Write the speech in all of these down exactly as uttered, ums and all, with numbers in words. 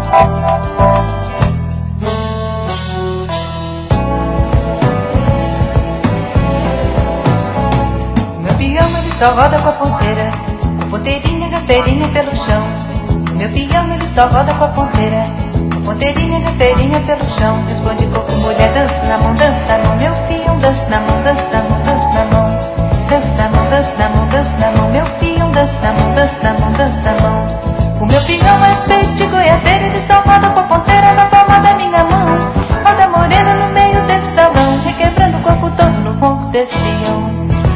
Só roda com a ponteira, com ponteirinha, rasteirinha pelo chão. O meu peão ele só roda com a ponteira, com ponteirinha, rasteirinha pelo chão. Responde coco, mulher, dança na mão, dança na mão. Meu peão dança na mão, dança na mão, dança na mão. Dança na mão, dança na mão, dança na mão. Meu peão dança na mão, dança na mão, dança na mão. O meu peão é feito de goiabeira, ele só roda com a ponteira na palma da minha mão. Roda morena no meio desse salão, requebrando o corpo todo no ronco desse peão.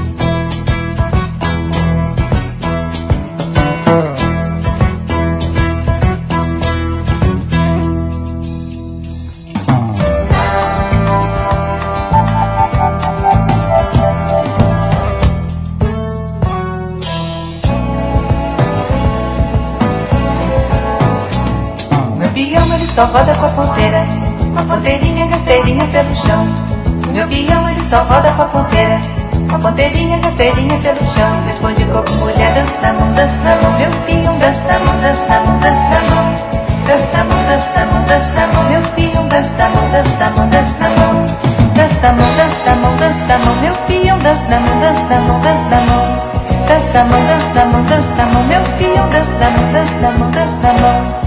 Só roda com a ponteira, com a ponteirinha, rasteirinha pelo chão. Meu peão ele só roda com a ponteira, com a ponteirinha, rasteirinha pelo chão. Responde coco, mulher, dança na mão, dança na mão. Meu peão dança na mão, dança na mão, dança na mão. Dança na mão, dança na mão, dança na mão. Meu peão dança na mão, dança na mão, dança na mão. Dança na mão, dança na mão, dança na mão. Meu peão dança na mão, dança na mão, dança na mão. Dança na mão, dança na mão, dança na mão. Meu peão dança na mão, dança na mão, dança na mão.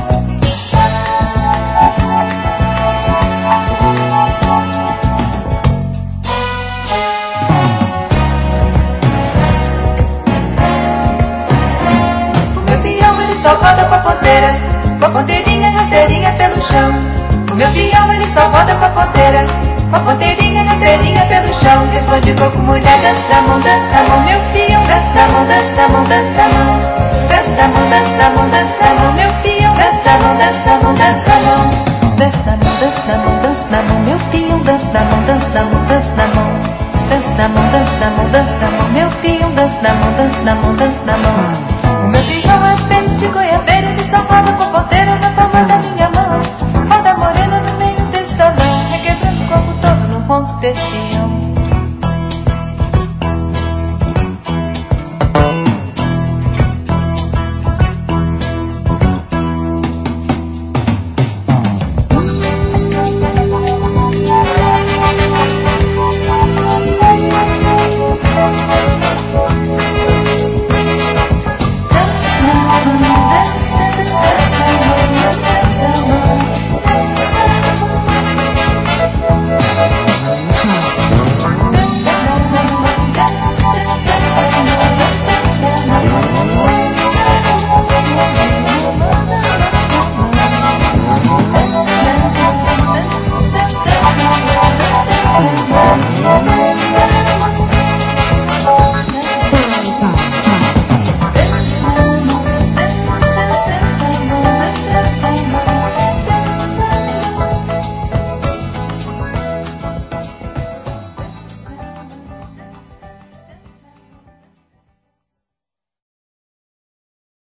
Só roda com a ponteira, com a ponteirinha, rasteirinha pelo chão. O meu peão ele só roda com a ponteira, com a ponteirinha, rasteirinha pelo chão. Responde coco, mulher, dança na mão, dança na mão. Meu peão dança na mão, dança na mão, dança na mão. Dança na mão, dança na mão, dança na mão. Meu peão dança na mão, dança na mão, dança na mão. Dança na mão, dança na mão, dança na mão. Meu peão dança na mão, dança na mão, dança na mão. Dança na mão, dança na mão, dança na mão. Meu peão dança na mão, dança na mão, dança na mão. O meu peão é feito de goiabeira, ele só roda com